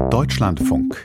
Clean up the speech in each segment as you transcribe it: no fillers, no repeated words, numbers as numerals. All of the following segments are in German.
Deutschlandfunk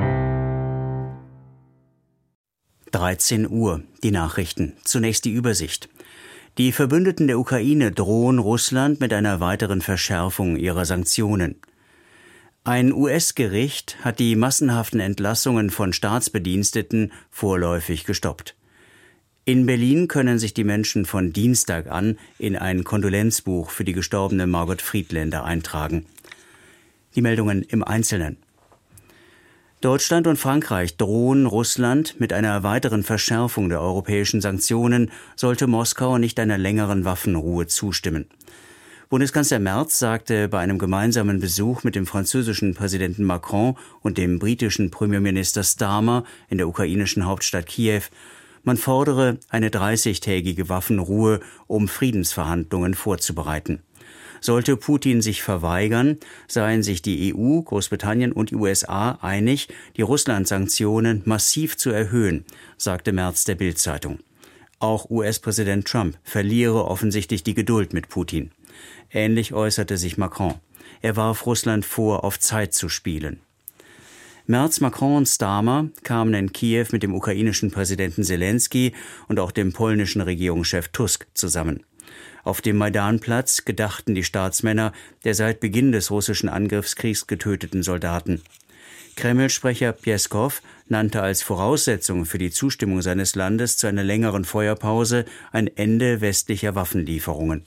13 Uhr, die Nachrichten. Zunächst die Übersicht. Die Verbündeten der Ukraine drohen Russland mit einer weiteren Verschärfung ihrer Sanktionen. Ein US-Gericht hat die massenhaften Entlassungen von Staatsbediensteten vorläufig gestoppt. In Berlin können sich die Menschen von Dienstag an in ein Kondolenzbuch für die gestorbene Margot Friedländer eintragen. Die Meldungen im Einzelnen. Deutschland und Frankreich drohen Russland mit einer weiteren Verschärfung der europäischen Sanktionen, sollte Moskau nicht einer längeren Waffenruhe zustimmen. Bundeskanzler Merz sagte bei einem gemeinsamen Besuch mit dem französischen Präsidenten Macron und dem britischen Premierminister Starmer in der ukrainischen Hauptstadt Kiew, man fordere eine 30-tägige Waffenruhe, um Friedensverhandlungen vorzubereiten. Sollte Putin sich verweigern, seien sich die EU, Großbritannien und die USA einig, die Russland-Sanktionen massiv zu erhöhen, sagte Merz der Bild-Zeitung. Auch US-Präsident Trump verliere offensichtlich die Geduld mit Putin. Ähnlich äußerte sich Macron. Er warf Russland vor, auf Zeit zu spielen. Merz, Macron und Starmer kamen in Kiew mit dem ukrainischen Präsidenten Selensky und auch dem polnischen Regierungschef Tusk zusammen. Auf dem Maidanplatz gedachten die Staatsmänner der seit Beginn des russischen Angriffskriegs getöteten Soldaten. Kreml-Sprecher Pjeskow nannte als Voraussetzung für die Zustimmung seines Landes zu einer längeren Feuerpause ein Ende westlicher Waffenlieferungen.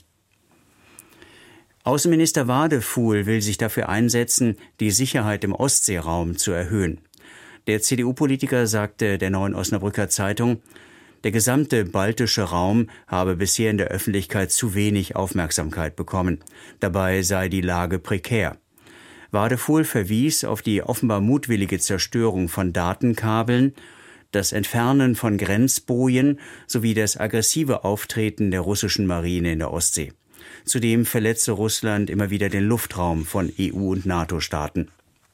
Außenminister Wadefuhl will sich dafür einsetzen, die Sicherheit im Ostseeraum zu erhöhen. Der CDU-Politiker sagte der Neuen Osnabrücker Zeitung, der gesamte baltische Raum habe bisher in der Öffentlichkeit zu wenig Aufmerksamkeit bekommen. Dabei sei die Lage prekär. Wadefuhl verwies auf die offenbar mutwillige Zerstörung von Datenkabeln, das Entfernen von Grenzbojen sowie das aggressive Auftreten der russischen Marine in der Ostsee. Zudem verletze Russland immer wieder den Luftraum von EU- und NATO-Staaten.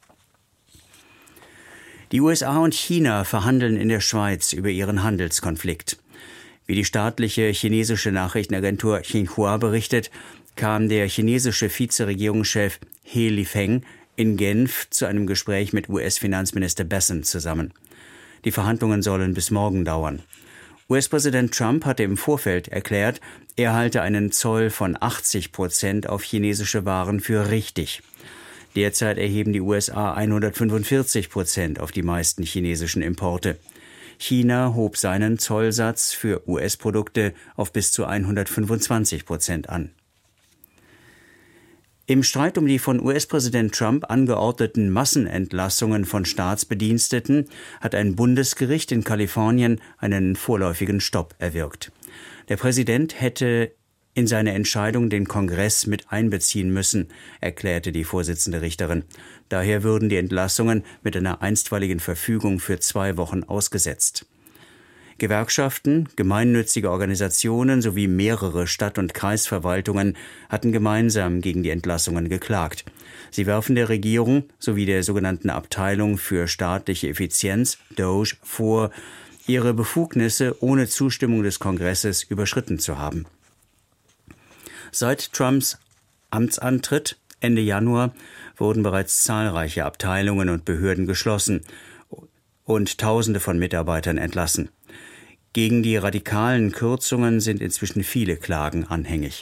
Die USA und China verhandeln in der Schweiz über ihren Handelskonflikt. Wie die staatliche chinesische Nachrichtenagentur Xinhua berichtet, kam der chinesische Vizeregierungschef He Lifeng in Genf zu einem Gespräch mit US-Finanzminister Bessent zusammen. Die Verhandlungen sollen bis morgen dauern. US-Präsident Trump hatte im Vorfeld erklärt, er halte einen Zoll von 80% auf chinesische Waren für richtig. Derzeit erheben die USA 145% auf die meisten chinesischen Importe. China hob seinen Zollsatz für US-Produkte auf bis zu 125% an. Im Streit um die von US-Präsident Trump angeordneten Massenentlassungen von Staatsbediensteten hat ein Bundesgericht in Kalifornien einen vorläufigen Stopp erwirkt. Der Präsident hätte in seine Entscheidung den Kongress mit einbeziehen müssen, erklärte die Vorsitzende Richterin. Daher würden die Entlassungen mit einer einstweiligen Verfügung für 2 Wochen ausgesetzt. Gewerkschaften, gemeinnützige Organisationen sowie mehrere Stadt- und Kreisverwaltungen hatten gemeinsam gegen die Entlassungen geklagt. Sie werfen der Regierung sowie der sogenannten Abteilung für staatliche Effizienz, DOGE, vor, ihre Befugnisse ohne Zustimmung des Kongresses überschritten zu haben. Seit Trumps Amtsantritt Ende Januar wurden bereits zahlreiche Abteilungen und Behörden geschlossen und Tausende von Mitarbeitern entlassen. Gegen die radikalen Kürzungen sind inzwischen viele Klagen anhängig.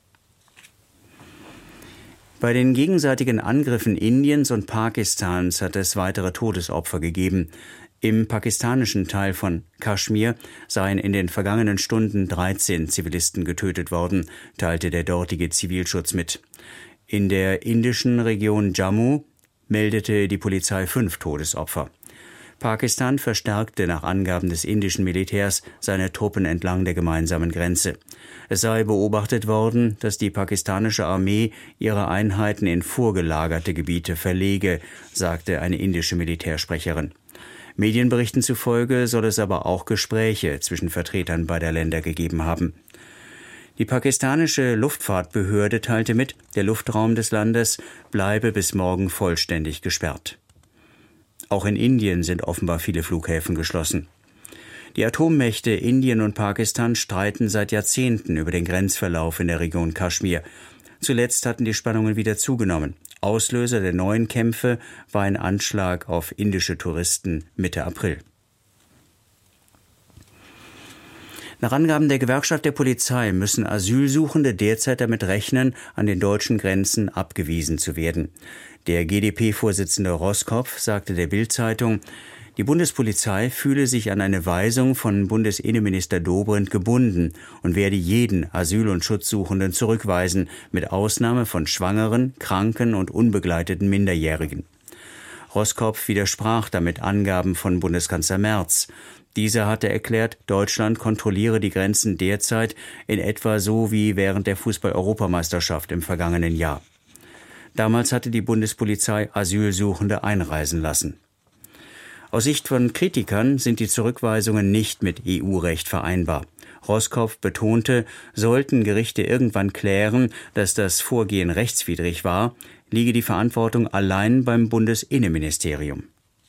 Bei den gegenseitigen Angriffen Indiens und Pakistans hat es weitere Todesopfer gegeben. Im pakistanischen Teil von Kaschmir seien in den vergangenen Stunden 13 Zivilisten getötet worden, teilte der dortige Zivilschutz mit. In der indischen Region Jammu meldete die Polizei 5 Todesopfer. Pakistan verstärkte nach Angaben des indischen Militärs seine Truppen entlang der gemeinsamen Grenze. Es sei beobachtet worden, dass die pakistanische Armee ihre Einheiten in vorgelagerte Gebiete verlege, sagte eine indische Militärsprecherin. Medienberichten zufolge soll es aber auch Gespräche zwischen Vertretern beider Länder gegeben haben. Die pakistanische Luftfahrtbehörde teilte mit, der Luftraum des Landes bleibe bis morgen vollständig gesperrt. Auch in Indien sind offenbar viele Flughäfen geschlossen. Die Atommächte Indien und Pakistan streiten seit Jahrzehnten über den Grenzverlauf in der Region Kaschmir. Zuletzt hatten die Spannungen wieder zugenommen. Auslöser der neuen Kämpfe war ein Anschlag auf indische Touristen Mitte April. Nach Angaben der Gewerkschaft der Polizei müssen Asylsuchende derzeit damit rechnen, an den deutschen Grenzen abgewiesen zu werden. Der GdP-Vorsitzende Roßkopf sagte der Bild-Zeitung, die Bundespolizei fühle sich an eine Weisung von Bundesinnenminister Dobrindt gebunden und werde jeden Asyl- und Schutzsuchenden zurückweisen, mit Ausnahme von Schwangeren, Kranken und unbegleiteten Minderjährigen. Roßkopf widersprach damit Angaben von Bundeskanzler Merz. Dieser hatte erklärt, Deutschland kontrolliere die Grenzen derzeit in etwa so wie während der Fußball-Europameisterschaft im vergangenen Jahr. Damals hatte die Bundespolizei Asylsuchende einreisen lassen. Aus Sicht von Kritikern sind die Zurückweisungen nicht mit EU-Recht vereinbar. Roßkopf betonte, sollten Gerichte irgendwann klären, dass das Vorgehen rechtswidrig war, liege die Verantwortung allein beim Bundesinnenministerium.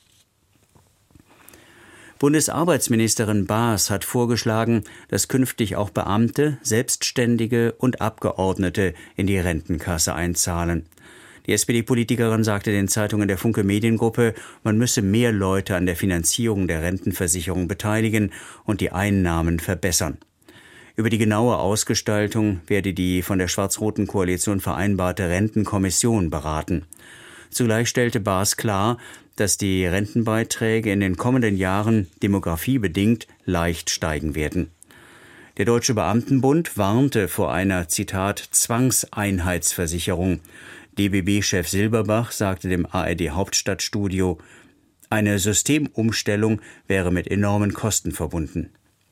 Bundesarbeitsministerin Baas hat vorgeschlagen, dass künftig auch Beamte, Selbstständige und Abgeordnete in die Rentenkasse einzahlen. Die SPD-Politikerin sagte den Zeitungen der Funke Mediengruppe, man müsse mehr Leute an der Finanzierung der Rentenversicherung beteiligen und die Einnahmen verbessern. Über die genaue Ausgestaltung werde die von der schwarz-roten Koalition vereinbarte Rentenkommission beraten. Zugleich stellte Baas klar, dass die Rentenbeiträge in den kommenden Jahren demografiebedingt leicht steigen werden. Der Deutsche Beamtenbund warnte vor einer, Zitat, Zwangseinheitsversicherung. DBB-Chef Silberbach sagte dem ARD-Hauptstadtstudio, eine Systemumstellung wäre mit enormen Kosten verbunden.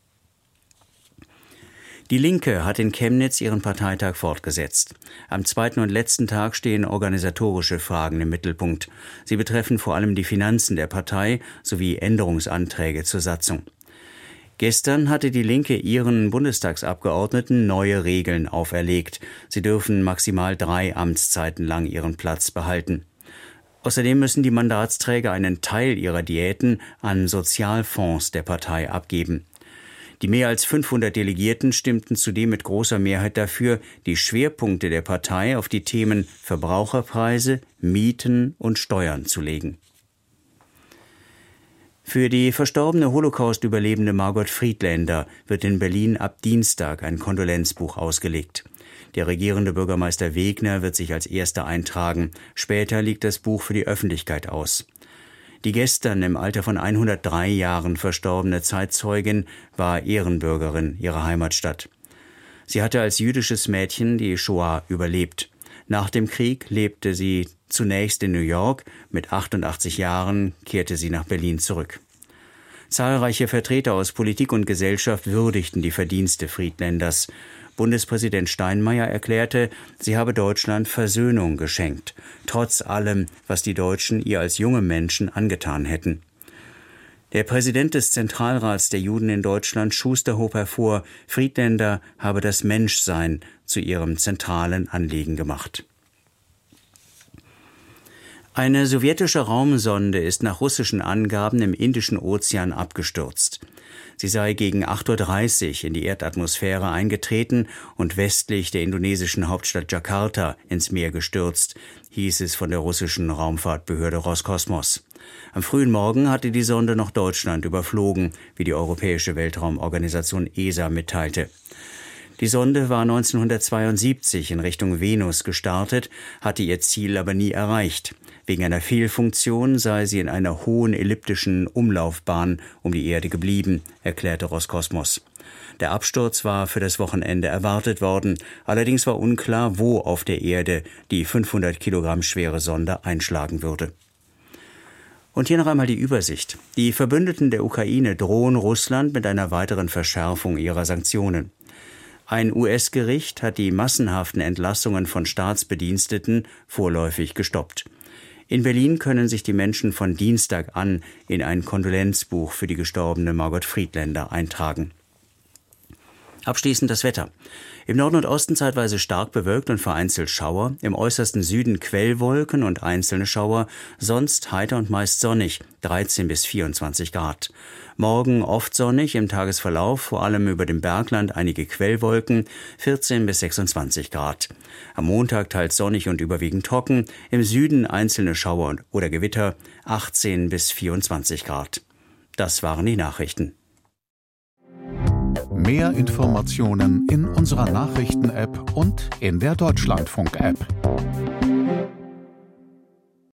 Die Linke hat in Chemnitz ihren Parteitag fortgesetzt. Am zweiten und letzten Tag stehen organisatorische Fragen im Mittelpunkt. Sie betreffen vor allem die Finanzen der Partei sowie Änderungsanträge zur Satzung. Gestern hatte die Linke ihren Bundestagsabgeordneten neue Regeln auferlegt. Sie dürfen maximal 3 Amtszeiten lang ihren Platz behalten. Außerdem müssen die Mandatsträger einen Teil ihrer Diäten an Sozialfonds der Partei abgeben. Die mehr als 500 Delegierten stimmten zudem mit großer Mehrheit dafür, die Schwerpunkte der Partei auf die Themen Verbraucherpreise, Mieten und Steuern zu legen. Für die verstorbene Holocaust-Überlebende Margot Friedländer wird in Berlin ab Dienstag ein Kondolenzbuch ausgelegt. Der regierende Bürgermeister Wegner wird sich als Erster eintragen. Später liegt das Buch für die Öffentlichkeit aus. Die gestern im Alter von 103 Jahren verstorbene Zeitzeugin war Ehrenbürgerin ihrer Heimatstadt. Sie hatte als jüdisches Mädchen die Shoah überlebt. Nach dem Krieg lebte sie zunächst in New York. Mit 88 Jahren kehrte sie nach Berlin zurück. Zahlreiche Vertreter aus Politik und Gesellschaft würdigten die Verdienste Friedländers. Bundespräsident Steinmeier erklärte, sie habe Deutschland Versöhnung geschenkt, trotz allem, was die Deutschen ihr als junge Menschen angetan hätten. Der Präsident des Zentralrats der Juden in Deutschland, Schuster, hob hervor, Friedländer habe das Menschsein zu ihrem zentralen Anliegen gemacht. Eine sowjetische Raumsonde ist nach russischen Angaben im Indischen Ozean abgestürzt. Sie sei gegen 8:30 Uhr in die Erdatmosphäre eingetreten und westlich der indonesischen Hauptstadt Jakarta ins Meer gestürzt, hieß es von der russischen Raumfahrtbehörde Roskosmos. Am frühen Morgen hatte die Sonde noch Deutschland überflogen, wie die Europäische Weltraumorganisation ESA mitteilte. Die Sonde war 1972 in Richtung Venus gestartet, hatte ihr Ziel aber nie erreicht. Wegen einer Fehlfunktion sei sie in einer hohen elliptischen Umlaufbahn um die Erde geblieben, erklärte Roskosmos. Der Absturz war für das Wochenende erwartet worden, allerdings war unklar, wo auf der Erde die 500 Kilogramm schwere Sonde einschlagen würde. Und hier noch einmal die Übersicht. Die Verbündeten der Ukraine drohen Russland mit einer weiteren Verschärfung ihrer Sanktionen. Ein US-Gericht hat die massenhaften Entlassungen von Staatsbediensteten vorläufig gestoppt. In Berlin können sich die Menschen von Dienstag an in ein Kondolenzbuch für die gestorbene Margot Friedländer eintragen. Abschließend das Wetter. Im Norden und Osten zeitweise stark bewölkt und vereinzelt Schauer, im äußersten Süden Quellwolken und einzelne Schauer, sonst heiter und meist sonnig, 13 bis 24 Grad. Morgen oft sonnig, im Tagesverlauf vor allem über dem Bergland einige Quellwolken, 14 bis 26 Grad. Am Montag teils sonnig und überwiegend trocken, im Süden einzelne Schauer oder Gewitter, 18 bis 24 Grad. Das waren die Nachrichten. Mehr Informationen in unserer Nachrichten-App und in der Deutschlandfunk-App.